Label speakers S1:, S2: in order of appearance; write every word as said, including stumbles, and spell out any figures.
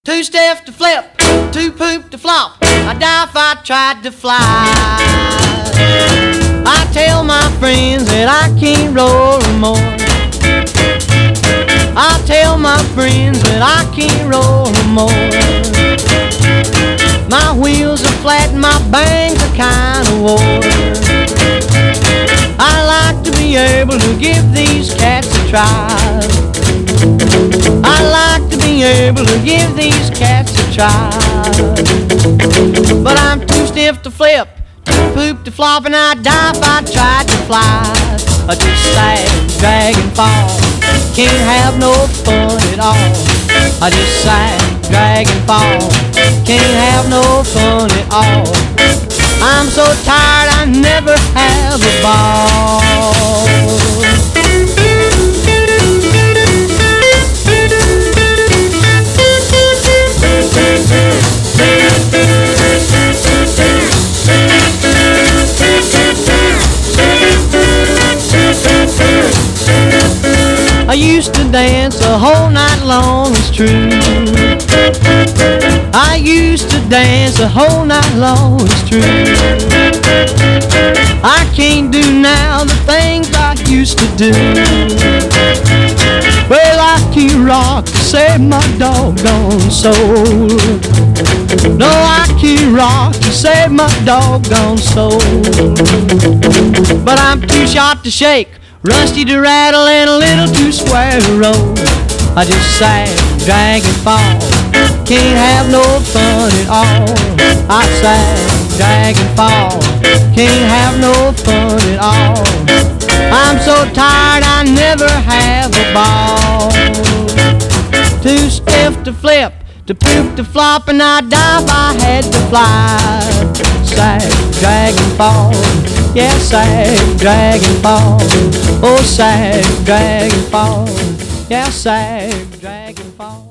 S1: Two step to flip, two poop to flop. I die if I tried to fly. I tell my friends that I can't roll no more. I tell my friends that I can't roll no more. My wheels are flat and my bangs are kinda wore. I like to be able to give these cats a try. I like to be able to give these cats a try. But I'm too stiff to flip, too poop to flop, and I'd die if I tried to fly. I just sag, drag and fall, can't have no fun at all. I just sag, drag and fall, can't have no fun at all. I'm so tired I never have a ball. I used to dance the whole night long, it's true. I used to dance the whole night long, it's true. I can't do now the things I used to do. Well, I can't rock to save my doggone soul. No, I can't rock to save my doggone soul. But I'm too short to shake, rusty to rattle, and a little too square to roll. I just sag, drag and fall, can't have no fun at all. I sag, drag and fall, can't have no fun at all. I'm so tired I never have a ball. Too stiff to flip, to poop to flop, and I'd die if I had to fly. Sag, drag and fall, yeah, sag, drag and fall. Oh, sag, drag and fall, yeah, sag, drag and fall.